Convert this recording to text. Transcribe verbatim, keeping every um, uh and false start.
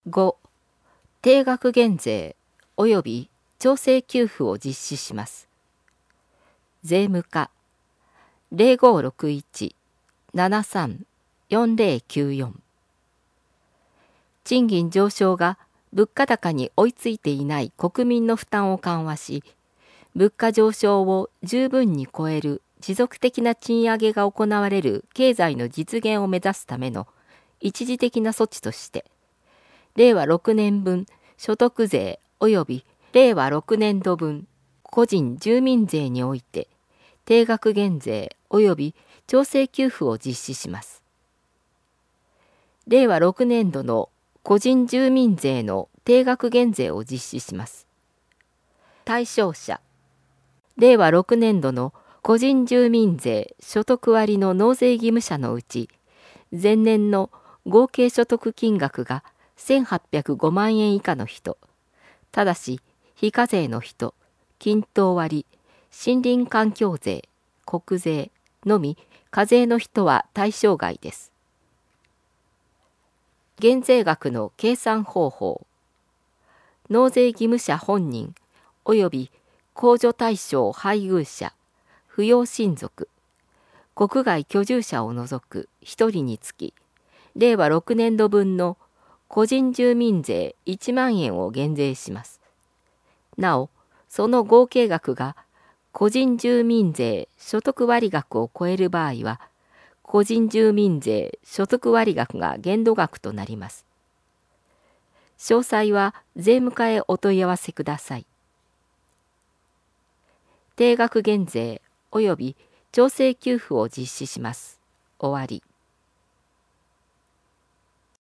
ご、定額減税及び調整給付を実施します。税務課 ゼロごろくいち ななさん よんゼロきゅうよん。賃金上昇が物価高に追いついていない国民の負担を緩和し、物価上昇を十分に超える持続的な賃上げが行われる経済の実現を目指すための一時的な措置として、れいわろくねんぶん所得税及びれいわろくねんどぶん個人住民税において定額減税及び調整給付を実施します。れいわろくねんどの個人住民税の定額減税を実施します。対象者、れいわろくねんどの個人住民税所得割の納税義務者のうち、前年の合計所得金額がせんはっぴゃくごまんえん以下の人、ただし非課税の人、均等割、森林環境税、国税のみ課税の人は対象外です。減税額の計算方法、納税義務者本人及び控除対象配偶者、扶養親族、国外居住者を除くひとりにつき、れいわろくねんどぶんの個人住民税いちまんえんを減税します。なお、その合計額が個人住民税所得割額を超える場合は、個人住民税所得割額が限度額となります。詳細は税務課へお問い合わせください。定額減税及び調整給付を実施します。終わり。